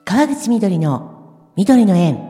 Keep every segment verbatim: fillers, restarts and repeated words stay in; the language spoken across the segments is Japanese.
川口みどりの緑の縁。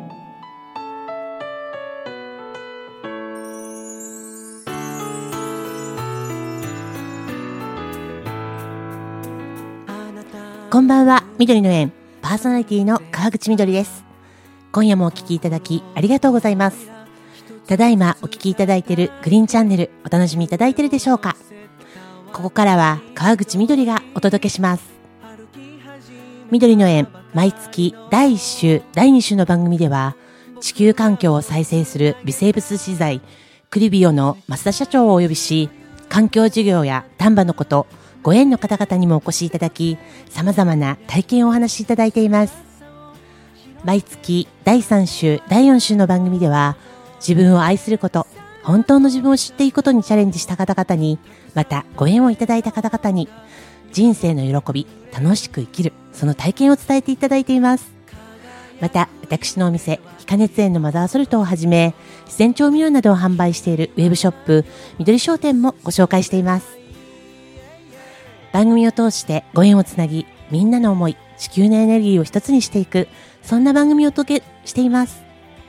こんばんは、緑の縁パーソナリティの川口みどりです。今夜もお聞きいただきありがとうございます。ただいまお聞きいただいているグリーンチャンネル、お楽しみいただいているでしょうか。ここからは川口みどりがお届けします。緑の縁、毎月だいいっ週、だいに週の番組では、地球環境を再生する微生物資材クリビオの増田社長をお呼びし、環境事業や丹波のこと、ご縁の方々にもお越しいただき、様々な体験をお話しいただいています。毎月だいさん週、だいよん週の番組では、自分を愛すること、本当の自分を知っていくことにチャレンジした方々に、またご縁をいただいた方々に、人生の喜び、楽しく生きる、その体験を伝えていただいています。また、私のお店、非加熱園のマザーソルトをはじめ、自然調味料などを販売しているウェブショップ、緑商店もご紹介しています。番組を通してご縁をつなぎ、みんなの思い、地球のエネルギーを一つにしていく、そんな番組をお届けしています。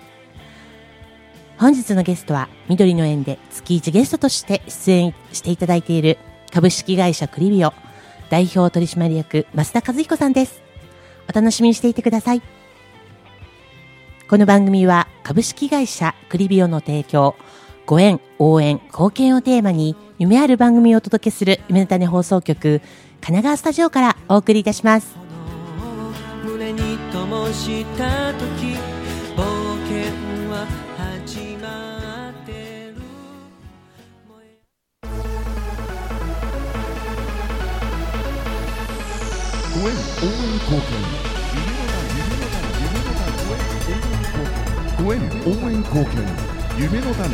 本日のゲストは、緑の縁で月いちゲストとして出演していただいている株式会社クリビオ代表取締役増田和彦さんです。お楽しみにしていてください。この番組は株式会社クリビオの提供、ご縁、応援、貢献をテーマに夢ある番組をお届けする夢の種放送局神奈川スタジオからお送りいたします。 胸に灯した時、冒険は始まってる。 ご縁応援貢献、ご縁応援貢献、夢の種。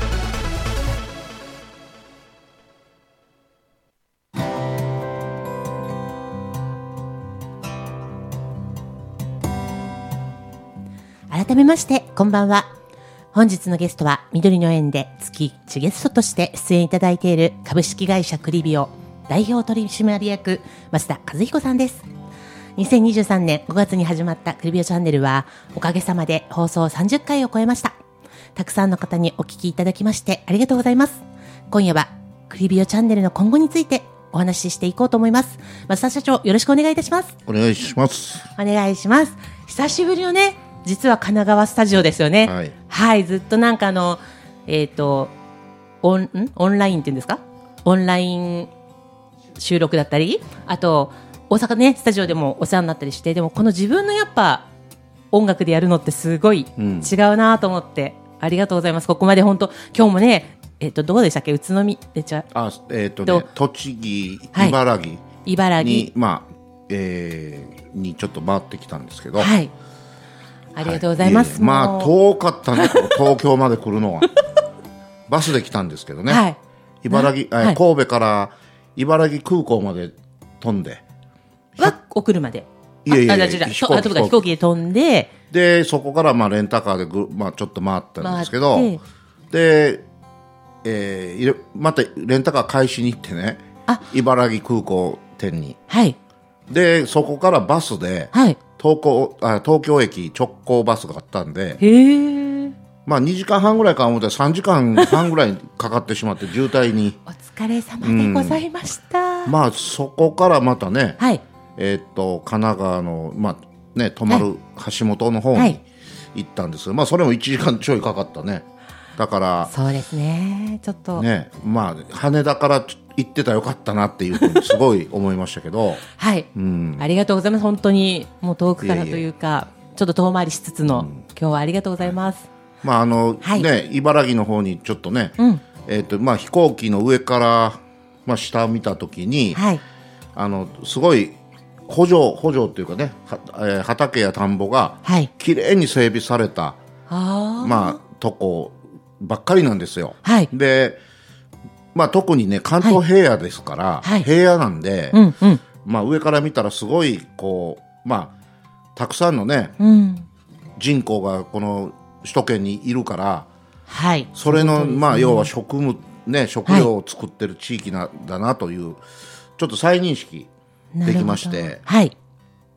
改めましてこんばんは。本日のゲストは緑の縁で月いちゲストとして出演いただいている株式会社クリビオ代表取締役増田和彦さんです。にせんにじゅうさんねんごがつに始まったクリビオチャンネルはおかげさまで放送さんじゅっかいを超えました。たくさんの方にお聞きいただきましてありがとうございます。今夜はクリビオチャンネルの今後についてお話ししていこうと思います。増田社長、よろしくお願いいたします。 お願いします。 お願いします。久しぶりのね、実は神奈川スタジオですよね。 はい、 はい、ずっとなんかあのえっ、ー、とオンんオンラインっていうんですか、オンライン収録だったり、あと大阪ねスタジオでもお世話になったりして、でもこの自分のやっぱ音楽でやるのってすごい違うなと思って、うん、ありがとうございます。ここまで本当今日もね、えっ、ー、とどこでしたっけ、宇都宮えじゃあえっ、ー、とね栃木、茨城に、はい、 茨城まあえー、にちょっと回ってきたんですけど、 はい、ありがとうございます。 はい、まあ遠かったね東京まで来るのはバスで来たんですけどね、はい、茨城、はい、神戸から茨城空港まで飛んではお車でいやいやいや飛行機飛行機で飛んで、 でそこからまあレンタカーでぐ、まあ、ちょっと回ったんですけど、で、えー、またレンタカー返しに行ってね、茨城空港店に、はい、でそこからバスで、はい、東京、あ東京駅直行バスがあったんで、へー、まあ、にじかんはんぐらいか思ったらさんじかんはんぐらいかかってしまって渋滞にお疲れ様でございました、 うん、まあそこからまたね、はい、えー、っと神奈川の、まあね、泊まる橋本の方に行ったんですが、はい、まあ、それもいちじかんちょいかかったね。だからそうですね、ちょっとね、まあ、羽田から行ってたらよかったなっていうふうにすごい思いましたけどはい、うん、ありがとうございます。本当にもう遠くからというかちょっと遠回りしつつの、うん、今日はありがとうございます。 まああのはい、ね、茨城の方にちょっとね、うん、えーとまあ、飛行機の上から、まあ、下を見たときに、はい、あのすごい補助補助というかね、は、えー、畑や田んぼがきれいに整備された、はい、まあ、とこばっかりなんですよ、はい、で、まあ、特にね関東平野ですから、はい、平野なんで、うんうん、まあ、上から見たらすごいこう、まあ、たくさんのね、うん、人口がこの首都圏にいるから、はい、それの、そまあ、要は食物、ね、食料を作ってる地域な、はい、だなというちょっと再認識できまして、はい、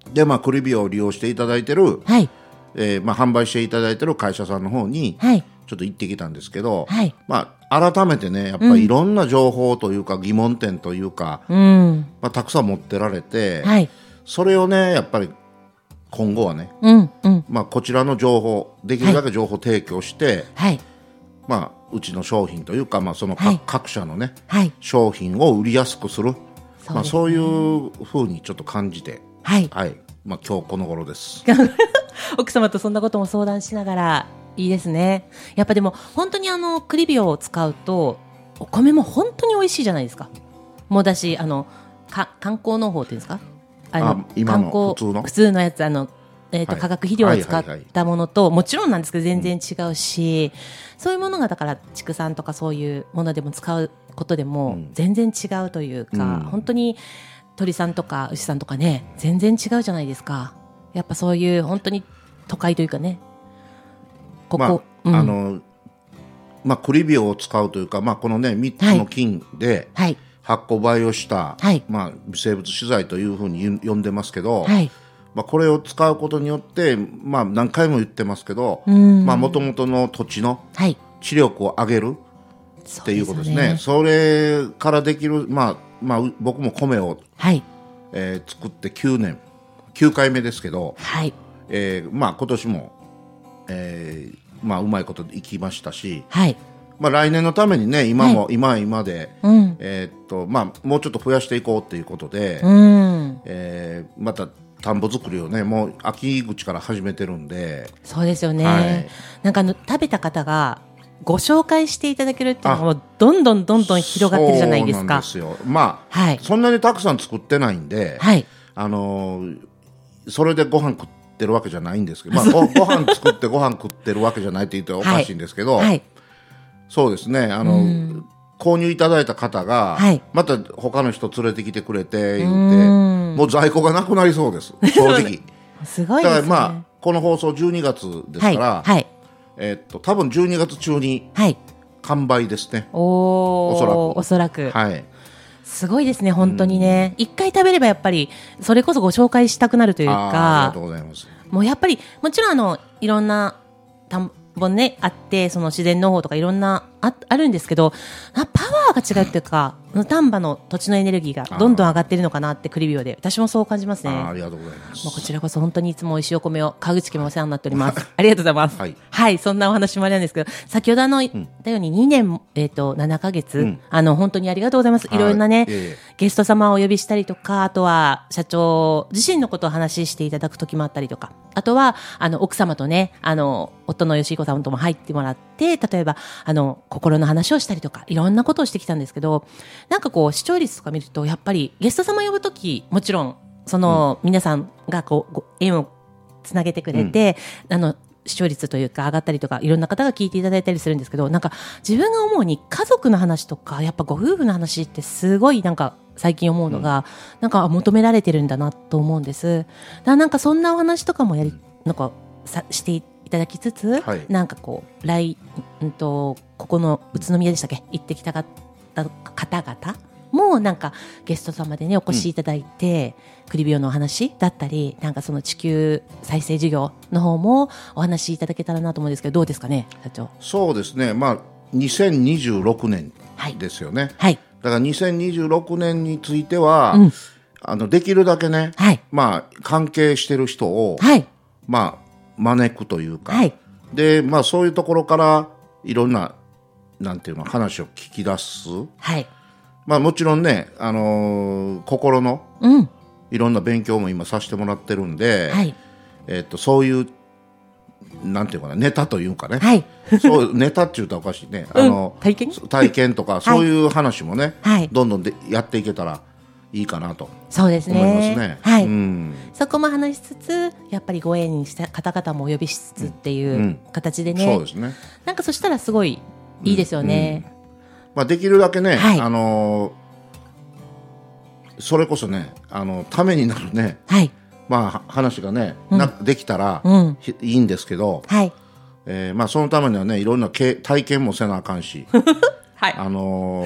で、まあ、クリビオを利用していただいてる、 はいえーまあ、販売していただいてる会社さんの方に、 はい、 ちょっと行ってきたんですけど、 はい、 まあ、改めてねやっぱりいろんな情報というか、うん、疑問点というか、 うんまあ、たくさん持ってられて、 はい、 それをねやっぱり今後はね、 うんうんまあ、こちらの情報できるだけ情報提供して、 はい、 まあ、うちの商品というか、まあ、その各、 はい、 各社のね、 はい、そう商品を売りやすくする、 ですね、 まあ、そういうふうにちょっと感じて、 はいはい、まあ、今日この頃です奥様とそんなことも相談しながらいいですね。やっぱでも本当にあのクリビオを使うとお米も本当に美味しいじゃないですか。もうだしあのか観光農法っていうんですか、あのあ今の観光普通の普通のやつあの、えーとはい、 化学肥料を使っはいはいはいたものともちろんなんですけど全然違うし、うん、そういうものがだから畜産とかそういうものでも使うことでも全然違うというか、うん、本当に鳥さんとか牛さんとかね全然違うじゃないですか。やっぱそういう本当に都会というかねここ、 まあうん、 あのまあ、クリビオを使うというか、まあ、このねみっつの菌で発酵培養した、 はい、 まあ、微生物資材というふうに呼んでますけど、 はい、 まあ、これを使うことによって、まあ、何回も言ってますけどもともとの土地の知力を上げるっていうことですね。はい、それからできる、まあまあ、僕も米を、はいえー、作ってきゅうねんきゅうかいめですけど、はいえーまあ、今年も、えーまあ、うまいこといきましたし、はいまあ、来年のためにね今も、はい、今は今で、うんえーっとまあ、もうちょっと増やしていこうということで、うんえー、また田んぼ作りをねもう秋口から始めてるんで。 そうですよね、はい、なんかあの食べた方がご紹介していただけるっていうのもどんどんどんどん広がってるじゃないですか。 そうなんですよ、まあはい、そんなにたくさん作ってないんで、はいあのー、それでご飯食ってるわけじゃないんですけど、まあ、ご, ご飯作ってご飯食ってるわけじゃないって言っておかしいんですけど、はいはい、そうですねあの購入いただいた方が、はい、また他の人連れてきてくれて言ってもう在庫がなくなりそうです正直すごいですね。 だからまあこの放送じゅうにがつですから、はいはいえー、っと多分じゅうにがつ中に完売ですね、はい、お, おそらくおそらく、 はい、 すごいですね本当にね。一、うん、回食べればやっぱりそれこそご紹介したくなるというか。 あ, ありがとうございます。 もうやっぱりもちろんあのいろんな田んぼねあってその自然農法とかいろんな あ, あるんですけどパワーが違うっていうか丹波の土地のエネルギーがどんどん上がってるのかなってクリビオで私もそう感じますね。 あ, ありがとうございます。 もうこちらこそ本当にいつも美味しいお米を川口家もお世話になっておりますありがとうございます、はい、はい、そんなお話もあれなんですけど先ほどあの言ったようににねん、えー、とななかげつ、うん、あの本当にありがとうございます。いろんなね、はいえー、ゲスト様をお呼びしたりとかあとは社長自身のことを話していただく時もあったりとかあとはあの奥様とねあの夫の吉彦さんとも入ってもらって例えばあの心の話をしたりとかいろんなことをしてきたんですけどなんかこう視聴率とか見るとやっぱりゲスト様呼ぶときもちろんその、うん、皆さんがこう縁をつなげてくれて、うん、あの視聴率というか上がったりとかいろんな方が聞いていただいたりするんですけどなんか自分が思うに家族の話とかやっぱご夫婦の話ってすごいなんか最近思うのが、うん、なんか求められてるんだなと思うんです。だからなんかそんなお話とかもやりなんかさしていただきつつ、はい、なんかこう来、うんと、ここの宇都宮でしたっけ行ってきたかった方々もうなんかゲスト様でねお越しいただいて、うん、クリビオのお話だったりなんかその地球再生事業の方もお話しいただけたらなと思うんですけどどうですかね社長。 そうですねまあにせんにじゅうろくねんですよね、はいはい、だからにせんにじゅうろくねんについては、うん、あのできるだけね、はい、まあ関係してる人を、はい、まあ招くというか、はい、でまあそういうところからいろんななんていうの話を聞き出す、はいまあ、もちろんね、あのー、心のいろんな勉強も今させてもらってるんで、はいえー、とそういうなんていうかなネタというかね、はい、そうネタって言うとおかしいね、あのうん、体験体験とかそういう話もね、はい、どんどんでやっていけたらいいかなとそうですね思いますね。 はいうん、そこも話しつつやっぱりご縁にした方々もお呼びしつつっていう形でね、うんうん、そうですねなんかそしたらすごいいいですよね、うんうんまあ、できるだけね、はいあのー、それこそねあのためになるね、はいまあ、話がね、うん、なできたら、うん、いいんですけど、はいえーまあ、そのためにはねいろんな体験もせなあかんし、はいあのー、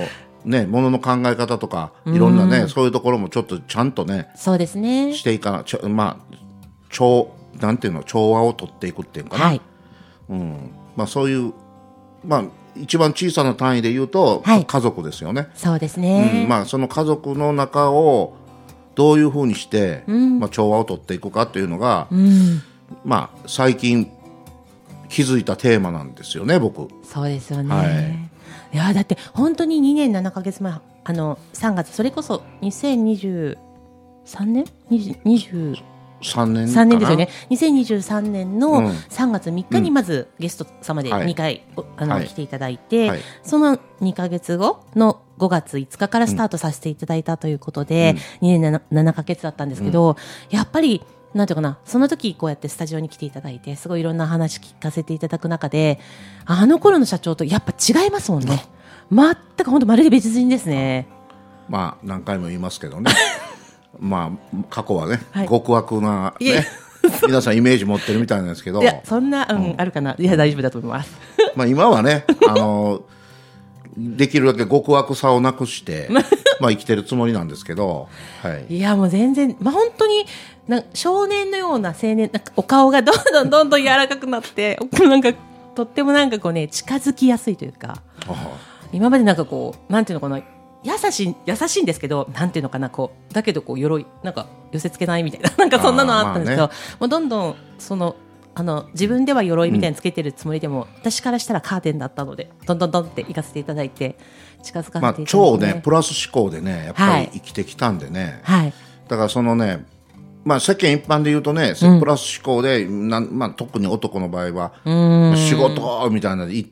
ね、ものの考え方とかいろんなね、そういうところもちょっとちゃんとね、 そうですね、 していかな、ちょまあ調なんていうの調和を取っていくっていうかな、はい、うん、まあそういうまあ一番小さな単位で言うと、はい、家族ですよね。 そうですね、 うん、まあその家族の中をどういうふうにして、うん、まあ調和を取っていくかっていうのが、うん、まあ最近気づいたテーマなんですよね、僕。 そうですよね。はい、いやだって本当ににねんななかげつまえ、あのさんがつ、それこそにせんにじゅうさんねんにじゅうさんねんさんねんですよね。にせんにじゅうさんねんのさんがつみっかにまずゲスト様でにかい、うん、あの、はい、来ていただいて、はい、そのにかげつごのごがついつかからスタートさせていただいたということで、うん、にねんななかげつだったんですけど、うん、やっぱりなんていうかな、その時こうやってスタジオに来ていただいてすごいいろんな話聞かせていただく中で、あの頃の社長とやっぱ違いますもんね。全く本当まるで別人ですね。 まあ何回も言いますけどねまあ過去はね、はい、極悪なね皆さんイメージ持ってるみたいなんですけど、 いやそんな、うんうん、あるかな、いや大丈夫だと思いますまあ今はね、あのできるだけ極悪さをなくしてまあ生きてるつもりなんですけど、はい、 いやもう全然、まあ、本当にな少年のような青年、なんかお顔がどんどんどんどん柔らかくなってなんかとってもなんかこうね近づきやすいというか、今までなんかこうなんていうのかな、優しい優しいんですけど、なんていうのかな、こうだけどこう鎧なんか寄せ付けないみたいななんかそんなのあったんですけど、まあね、もうどんどんそのあの自分では鎧みたいにつけてるつもりでも、うん、私からしたらカーテンだったのでどんどんどんって行かせていただいて近づかせていただいて、ね、 まあ、超ねプラス思考でねやっぱり生きてきたんでね、はい、だからそのね、まあ、世間一般で言うとね、うん、プラス思考でなん、まあ、特に男の場合は仕事みたいなので行って、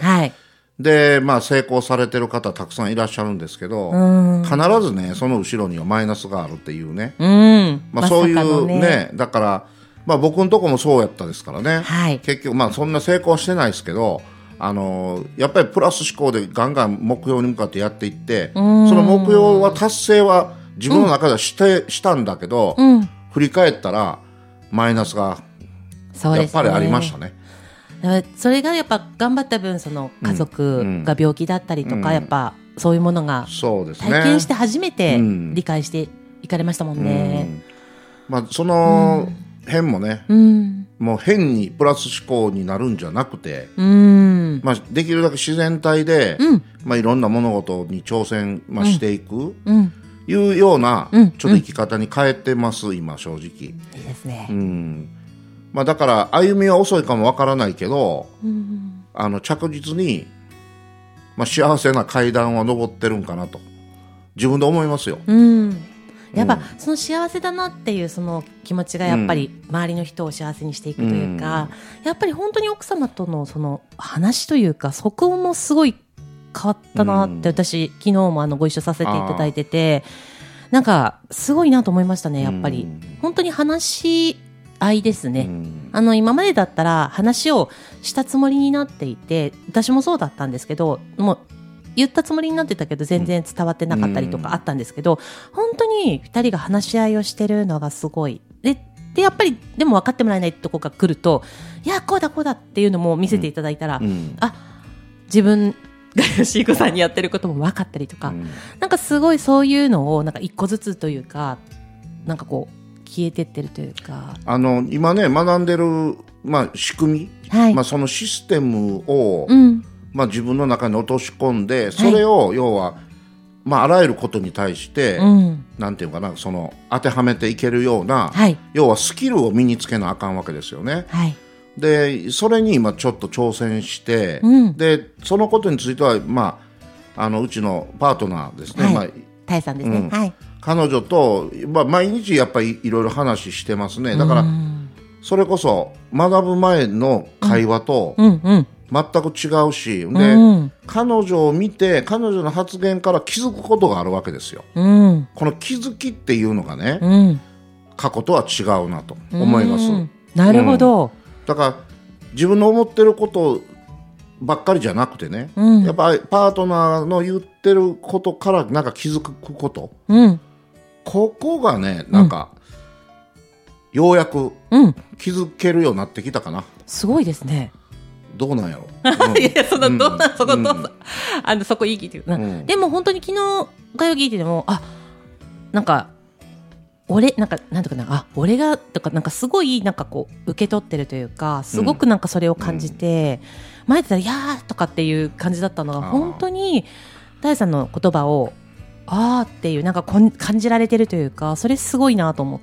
はい、でまあ、成功されてる方たくさんいらっしゃるんですけど、必ずねその後ろにはマイナスがあるっていうね、うんまあ、そういう ね, ねだからまあ、僕のとこもそうやったですからね、はい、結局、まあ、そんな成功してないですけど、あのー、やっぱりプラス思考でガンガン目標に向かってやっていって、その目標は達成は自分の中ではして、うん、したんだけど、うん、振り返ったらマイナスがやっぱりありましたね。 それがやっぱ頑張った分その家族が病気だったりとか、うんうん、やっぱそういうものが体験して初めて理解していかれましたもんね、うんまあ、その、うん変もね、うん、もう変にプラス思考になるんじゃなくて、うんまあ、できるだけ自然体で、うんまあ、いろんな物事に挑戦、まあ、していく、うん、いうような、うん、ちょっと生き方に変えてます、うん、今正直。いいですね、 うんまあ、だから歩みは遅いかもわからないけど、うん、あの着実に、まあ、幸せな階段を上ってるんかなと自分で思いますよ。 うんやっぱその幸せだなっていうその気持ちがやっぱり周りの人を幸せにしていくというか、うん、やっぱり本当に奥様とのその話というかそこもすごい変わったなって、うん、私昨日もあのご一緒させていただいててなんかすごいなと思いましたね。やっぱり、うん、本当に話し合いですね、うん、あの今までだったら話をしたつもりになっていて私もそうだったんですけどもう言ったつもりになってたけど全然伝わってなかったりとかあったんですけど、うん、本当にふたりが話し合いをしてるのがすごい で, でやっぱりでも分かってもらえないとこが来るといやこうだこうだっていうのも見せていただいたら、うん、あ自分が吉彦さんにやってることも分かったりとか、うん、なんかすごいそういうのをなんか一個ずつというかなんかこう消えてってるというかあの今ね学んでる、まあ、仕組み、はいまあ、そのシステムを、うんまあ、自分の中に落とし込んでそれを要は、はいまあ、あらゆることに対して、うん、なんていうかなその当てはめていけるような、はい、要はスキルを身につけなあかんわけですよね、はい、でそれに今ちょっと挑戦して、うん、でそのことについては、まあ、あのうちのパートナーですね、はいまあ、 タイさんですね、うんはい、 彼女と、まあ、毎日やっぱりいろいろ話してますね。だからそれこそ学ぶ前の会話と、うんうんうん全く違うし、で、うん、彼女を見て彼女の発言から気づくことがあるわけですよ、うん、この気づきっていうのがね、うん、過去とは違うなと思います、うん、 なるほど、うん、 だから自分の思ってることばっかりじゃなくてね、うん、やっぱパートナーの言ってることからなんか気づくこと、うん、ここがねなんか、うん、ようやく気づけるようになってきたかな、 すごいですね。 どうなんやろ、 うん、いやそのどうなん、うん、そこどう、うん、あのそこいい聞いてる、うん、でも本当に昨日会話聞いててもあなんか俺なんかなんとかなあ俺がとかなんかすごいなんかこう受け取ってるというかすごくなんかそれを感じて、うん、前だったらいやーとかっていう感じだったのが本当に大さんの言葉をあーっていうなんかこん感じられてるというかそれすごいなと思って、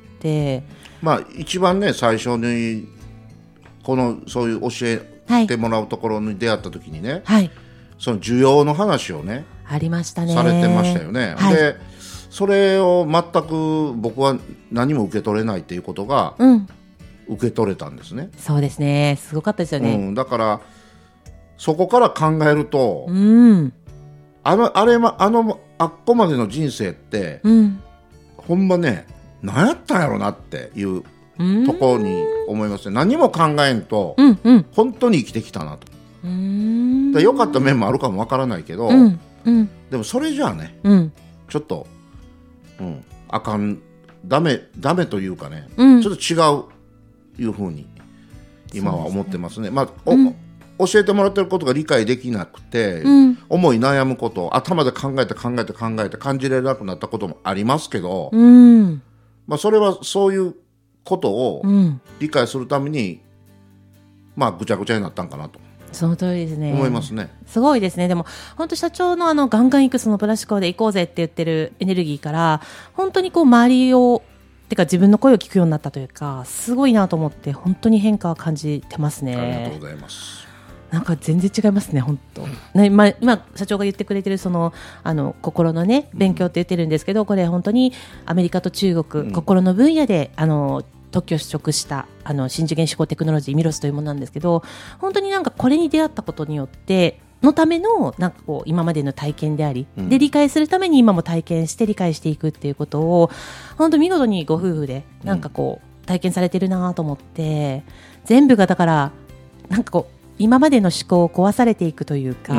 まあ一番ね最初にこのそういう教えてもらうところに出会った時にね、はい、その需要の話をねありましたねされてましたよね、はい、でそれを全く僕は何も受け取れないっていうことが受け取れたんですね、 うん、そうですねすごかったですよね、 うん、だからそこから考えると、 うん、 あのあれ、ま、あのあっこまでの人生って、うん、ほんまね何やったんやろなっていうところに思いますね。何も考えんと、うんうん、本当に生きてきたなと。うーんだ良かった面もあるかもわからないけど、うんうん、でもそれじゃあね、うん、ちょっと、うん、あかんダメダメというかね、うん、ちょっと違ういうふうに今は思ってますね。まあうん、教えてもらってることが理解できなくて、うん、思い悩むこと頭で考えて考えて考えて感じれなくなったこともありますけど、うんまあ、それはそういうことを理解するために、うん、まあぐちゃぐちゃになったんかなとその通りですね思いますね。 すごいですね。でも本当社長のあのガンガン行くそのプラス思考で行こうぜって言ってるエネルギーから本当にこう周りをてか自分の声を聞くようになったというかすごいなと思って本当に変化を感じてますね。 ありがとうございます。 なんか全然違いますね本当、ねまあ、今社長が言ってくれてるそのあの心のね勉強って言ってるんですけどこれ本当にアメリカと中国、うん、心の分野であの特許取得したあの新次元思考テクノロジーミロスというものなんですけど本当になんかこれに出会ったことによってのためのなんかこう今までの体験であり、うん、で理解するために今も体験して理解していくっていうことを本当見事にご夫婦でなんかこう体験されてるなと思って、うん、全部がだからなんかこう今までの思考を壊されていくというか、うん、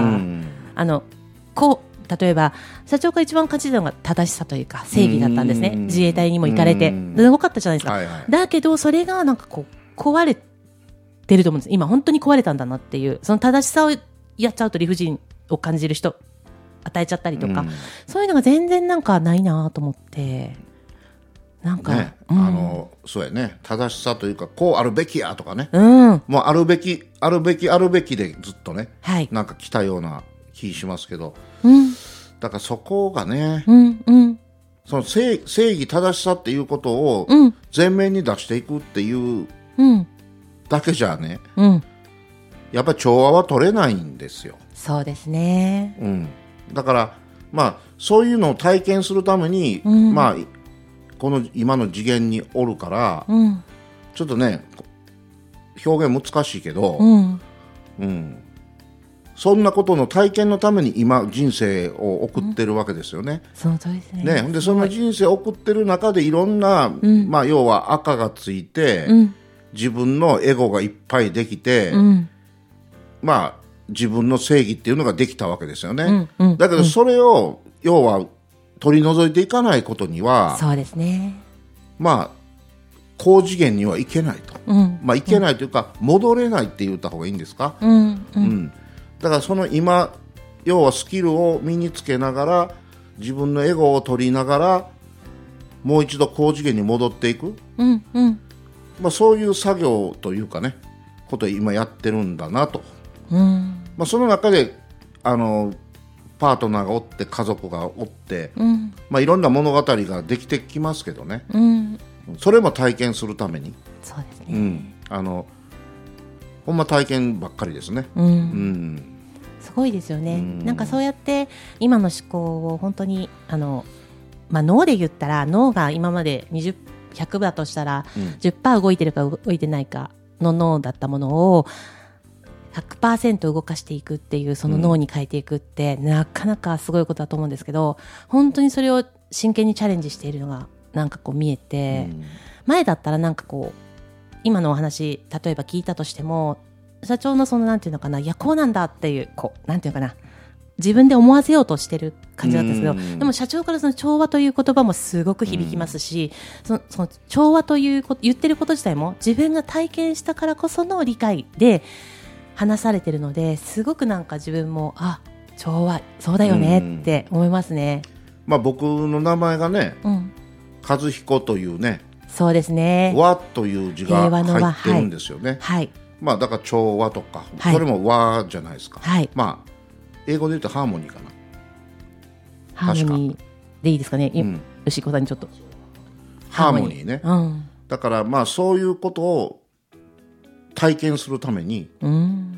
あのこう例えば社長が一番感じたのが正しさというか正義だったんですね、うん、自衛隊にも行かれてすごかったじゃないですか、はいはい、だけどそれがなんかこう壊れてると思うんです今本当に壊れたんだなっていうその正しさをやっちゃうと理不尽を感じる人与えちゃったりとか、うん、そういうのが全然なんかないなと思ってなんか、 ねうん、あのそうやね正しさというかこうあるべきやとかね、 うん、 もうあるべきあるべきあるべきでずっとね、はい、なんか来たような気しますけど、うん、だからそこがね、 うんうん、 その 正, 正義正しさっていうことを前面に出していくっていうだけじゃね、うん、やっぱり調和は取れないんですよ。 そうですね、 うん、だからまあそういうのを体験するために、うん、まあこの今の次元におるから、うん、ちょっとね表現難しいけど、うんうん、そんなことの体験のために今人生を送ってるわけですよね。 その通りですね。 ねでそんな人生を送ってる中でいろんな、うんまあ、要は赤がついて、うん、自分のエゴがいっぱいできて、うん、まあ自分の正義っていうのができたわけですよね、うんうん、だけどそれを、うん、要は取り除いていかないことにはそうですねまあ高次元にはいけないと、うんまあ、いけないというか、うん、戻れないって言った方がいいんですか、うんうんうん、だからその今要はスキルを身につけながら自分のエゴを取りながらもう一度高次元に戻っていく、うんうんまあ、そういう作業というかねことを今やってるんだなと、うんまあ、その中であのパートナーがおって家族がおって、うんまあ、いろんな物語ができてきますけどね、うん、それも体験するためにそうですね、 うん、あのほんま体験ばっかりですね、うんうん、 すごいですよね、うん、なんかそうやって今の思考を本当にあの、まあ、脳で言ったら脳が今までにじゅう、ひゃくだとしたら、うん、じゅっパーセント 動いてるか動いてないかの脳だったものをひゃくパーセント 動かしていくっていうその脳に変えていくって、うん、なかなかすごいことだと思うんですけど本当にそれを真剣にチャレンジしているのがなんかこう見えて、うん、前だったらなんかこう今のお話例えば聞いたとしても社長のそのなんていうのかないやこうなんだっていうこうなんていうのかな自分で思わせようとしてる感じだったんですけど、うん、でも社長からその調和という言葉もすごく響きますし、うん、そのその調和ということ言ってること自体も自分が体験したからこその理解で話されてるのですごくなんか自分もあ調和そうだよねって思いますね。 まあ、僕の名前がね、 うん、 和彦というね、 そうですね、 和という字が入ってるんですよね。 はい、 まあ、だから調和とか、 はい、 それも和じゃないですか。 はい、 まあ、英語で言うとハーモニーかな。 ハーモニーでいいですかね、うん、牛子さんにちょっとハーモニーね、 うん、だからまあそういうことを体験するために、うん、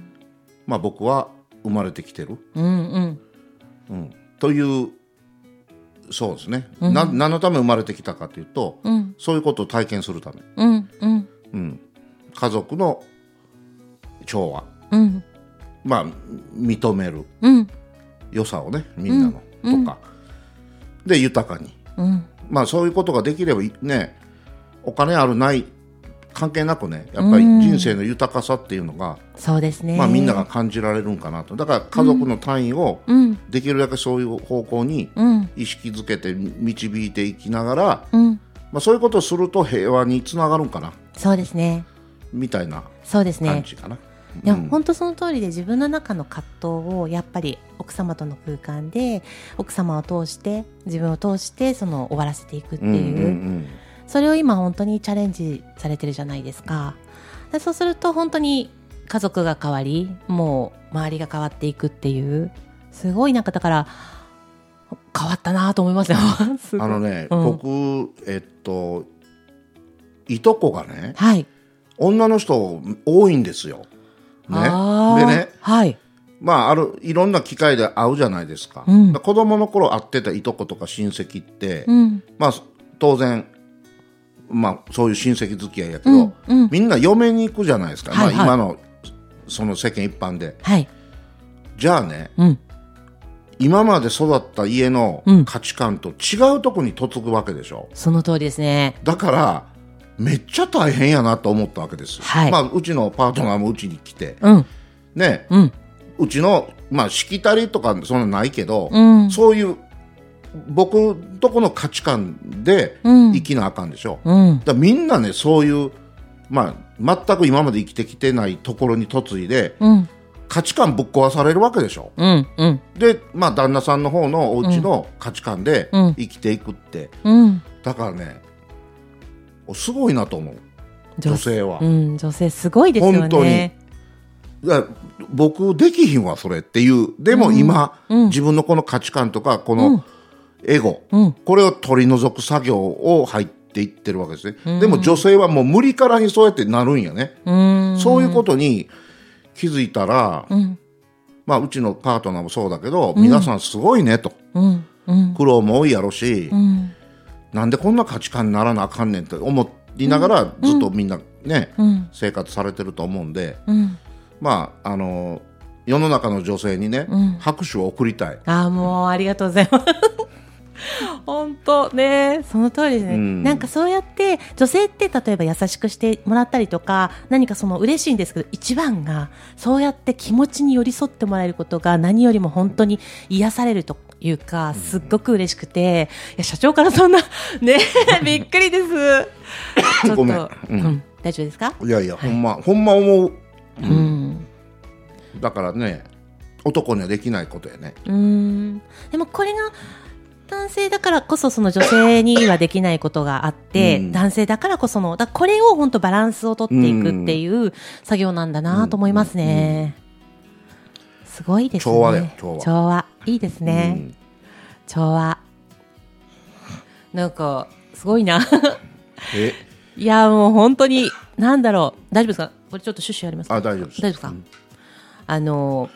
まあ、僕は生まれてきてる、うんうんうん、というそうですね、うん、な何のため生まれてきたかというと、うん、そういうことを体験するため、うんうんうん、家族の調和、うん、まあ認める、うん、良さをねみんなの、うん、とか、うん、で豊かに、うん、まあそういうことができればね、お金あるない関係なくね、やっぱり人生の豊かさっていうのが、 うん、そうですね、 まあ、みんなが感じられるんかなと。だから家族の単位をできるだけそういう方向に意識づけて導いていきながら、うん、まあ、そういうことをすると平和につながるんかな、 そうですね、 みたいなそうですね感じかな。 いや、うん、本当その通りで、自分の中の葛藤をやっぱり奥様との空間で奥様を通して自分を通してその終わらせていくっていう、うんうんうん、それを今本当にチャレンジされてるじゃないですか。でそうすると本当に家族が変わり、もう周りが変わっていくっていう、すごいなんかだから変わったなと思いますよすごいあのね、うん、僕えっといとこがね、はい、女の人多いんですよ、ね、でね、はい、まあ、あるいろんな機会で会うじゃないですか、うん、子供の頃会ってたいとことか親戚って、うん、まあ当然まあ、そういう親戚付き合いやけど、うんうん、みんな嫁に行くじゃないですか、はいはい、まあ、今のその世間一般で、はい、じゃあね、うん、今まで育った家の価値観と違うとこに嫁ぐわけでしょ、うん、 その通りですね。 だからめっちゃ大変やなと思ったわけですよ、はい、まあ、うちのパートナーもうちに来て、うんねうん、うちの、まあ、しきたりとかそんなないけど、うん、そういう僕とこの価値観で生きなあかんでしょ、うん、だみんなねそういう、まあ、全く今まで生きてきてないところに嫁いで、うん、価値観ぶっ壊されるわけでしょ、うんうん、で、まあ、旦那さんの方のお家の価値観で生きていくって、うん、だからねすごいなと思う、女性は、 うん、女性すごいですよね、本当に。 僕できひんわそれっていう。でも今、うん、自分のこの価値観とかこのエゴ、うん、これを取り除く作業を入っていってるわけですね、うん、でも女性はもう無理からにそうやってなるんやね、うん、そういうことに気づいたら、うんまあ、うちのパートナーもそうだけど、うん、皆さんすごいねと、うんうん、苦労も多いやろし、うん、なんでこんな価値観にならなあかんねんって思いながら、うん、ずっとみんなね、うん、生活されてると思うんで、うん、まああの世の中の女性にね、うん、拍手を送りたい。 あ、もうありがとうございます本当ね、その通りですね、うん、なんかそうやって女性って例えば優しくしてもらったりとか何かその嬉しいんですけど、一番がそうやって気持ちに寄り添ってもらえることが何よりも本当に癒されるというか、すっごく嬉しくて、いや社長からそんなねびっくりですちょっとごめん、うんうん、大丈夫ですか。 いやいや、はい、ほんまほんま思う、うんうん、だからね男にはできないことやね。 うーん、でもこれが男性だからこそその女性にはできないことがあって、うん、男性だからこそのだこれを本当バランスを取っていくっていう作業なんだなと思いますね、うんうん、すごいですね。 調和だよ、調和。 調和いいですね、うん、調和なんかすごいなえいやもう本当になんだろう、大丈夫ですか、これちょっとシュッシュやりますか。 あ、大丈夫です。 大丈夫ですか、うん、あの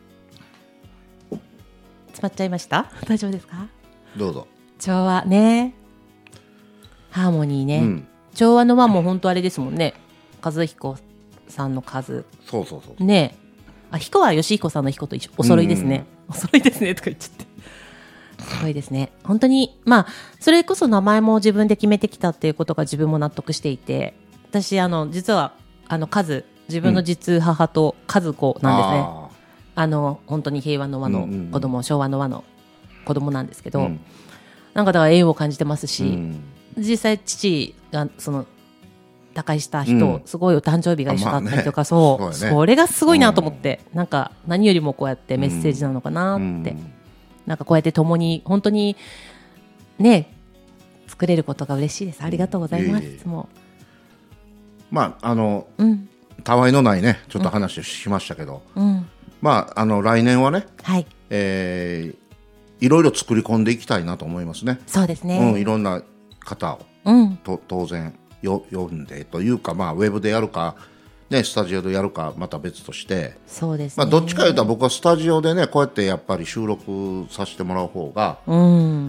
詰まっちゃいました。大丈夫ですか。 どうぞ。 調和ね、ハーモニーね、うん、調和の輪も本当あれですもんね、和彦さんの数。 そうそうそうね。あ、彦は吉彦さんの彦と一緒、お揃いですね、お揃いですねとか言っちゃってすごいですね本当に。まあそれこそ名前も自分で決めてきたっていうことが自分も納得していて、私あの実はあの数自分の実母と和子なんですね、うん、あ, あの本当に平和の輪の子供、うんうん、昭和の輪の子供なんですけど、うん、なんかだから縁を感じてますし、うん、実際父がその他界した人、うん、すごいお誕生日が一緒だったりとか、 まあね、 そう、 そうね、 それがすごいなと思って、うん、なんか何よりもこうやってメッセージなのかなって、うん、なんかこうやって共に本当にね作れることが嬉しいです。ありがとうございます。いつもまああの、うん、たわいのないねちょっと話をしましたけど、うん、まああの来年はね、はい、えー、いろいろ作り込んでいきたいなと思いますね。 そうですね、 うん、いろんな方を、うん、と当然よ読んでというか、まあ、ウェブでやるか、ね、スタジオでやるかまた別として、 そうですね、 まあ、どっちかというと僕はスタジオでねこうやってやっぱり収録させてもらう方が、うん、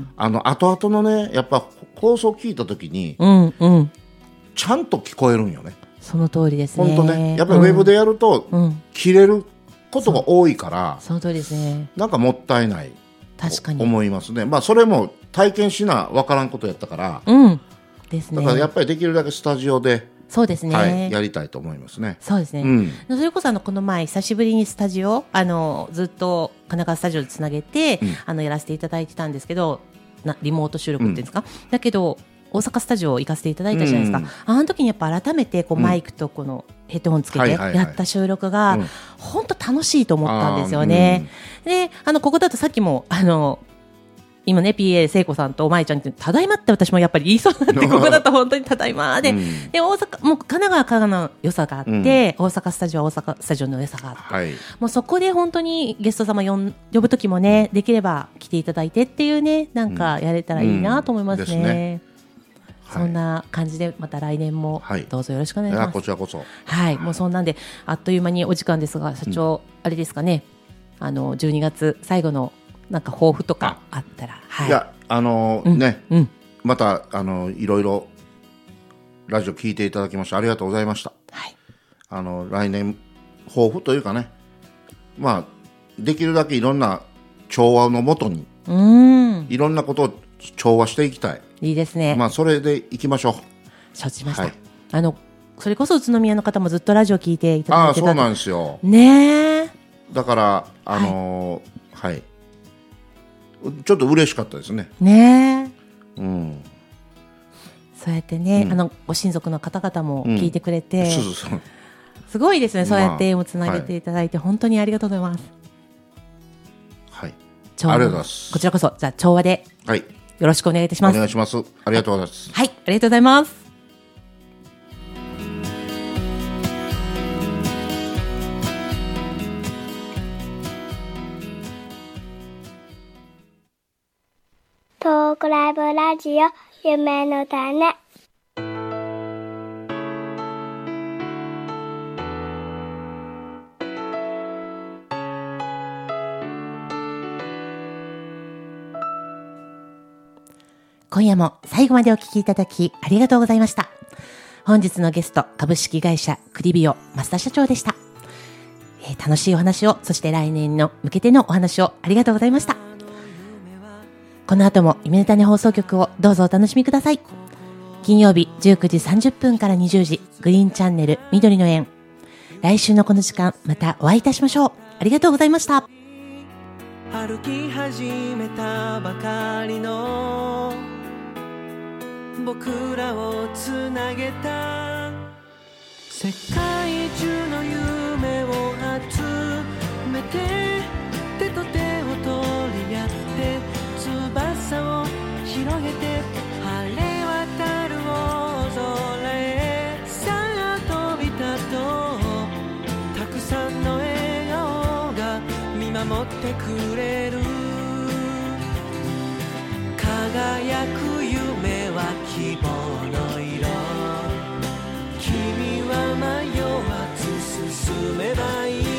あの後々のねやっぱ放送聞いた時に、うんうん、ちゃんと聞こえるんよね。 その通りですね。 本当ね、やっぱりウェブでやると、うん、切れることが多いから、 その通りですね。 なんかもったいない確かに思いますね。まあそれも体験しな分からんことやったから、 うんですね、 だからやっぱりできるだけスタジオで、 そうですね、 はい、やりたいと思いますね。 そうですね、うん、それこそあのこの前久しぶりにスタジオあのずっと神奈川スタジオでつなげて、うん、あのやらせていただいてたんですけど、なリモート収録っていうんですか、うん、だけど大阪スタジオ行かせていただいたじゃないですか、うん、あの時にやっぱ改めてこうマイクとこのヘッドホンつけてやった収録が本当楽しいと思ったんですよね、うん、であのここだとさっきもあの今ね ピーエー 聖子さんと舞ちゃんってただいまって私もやっぱり言いそうになってここだと本当にただいまで、うん、で大阪もう神奈川からの良さがあって、うん、大阪スタジオは大阪スタジオの良さがあって、はい、もうそこで本当にゲスト様呼ん呼ぶ時もねできれば来ていただいてっていうねなんかやれたらいいなと思いますね、うんうんね、そんな感じでまた来年もどうぞよろしくお願いします、はい、 こちらこそ、 はい、もうそんなんであっという間にお時間ですが社長、うん、あれですかねあのじゅうにがつ最後のなんか抱負とかあったら、はい、 いやあのーうん、ね、うん、またあのいろいろラジオ聞いていただきましてありがとうございました、はい、あの来年抱負というかね、まあできるだけいろんな調和のもとにうんいろんなことを調和していきたい。 いいですね。 まあそれでいきましょう。 承知しました、はい、あのそれこそ宇都宮の方もずっとラジオ聞いていただいてた。 ああそうなんですよね。 だからあのー、はい、はいちょっと嬉しかったですね。 ねえ、うん、そうやってね、うん、あのご親族の方々も聞いてくれて、うん、そうそうそうすごいですね。そうやって縁をつなげていただいて、まあ、本当にありがとうございます。 はい、ありがとうございます。 こちらこそじゃあ調和でよろしくお願いいたします。 お願いします。ありがとうございます。 はい、ありがとうございます。 トークライブラジオ夢の種。 今夜も最後までお聞きいただきありがとうございました。本日のゲスト株式会社クリビオ増田社長でした。えー、楽しいお話を、そして来年の向けてのお話をありがとうございました。この後も夢の種放送局をどうぞお楽しみください。金曜日じゅうくじさんじゅっぷんからにじゅうじ、グリーンチャンネル緑の園。来週のこの時間またお会いいたしましょう。ありがとうございました。 歩き始めたばかりの僕らをつなげた世界中の夢を集めて手と手を取り合って翼を広げて晴れ渡る大空へさあ飛び立とうたくさんの笑顔が見守ってくれる輝く夢は希望の色君は迷わず進めばいい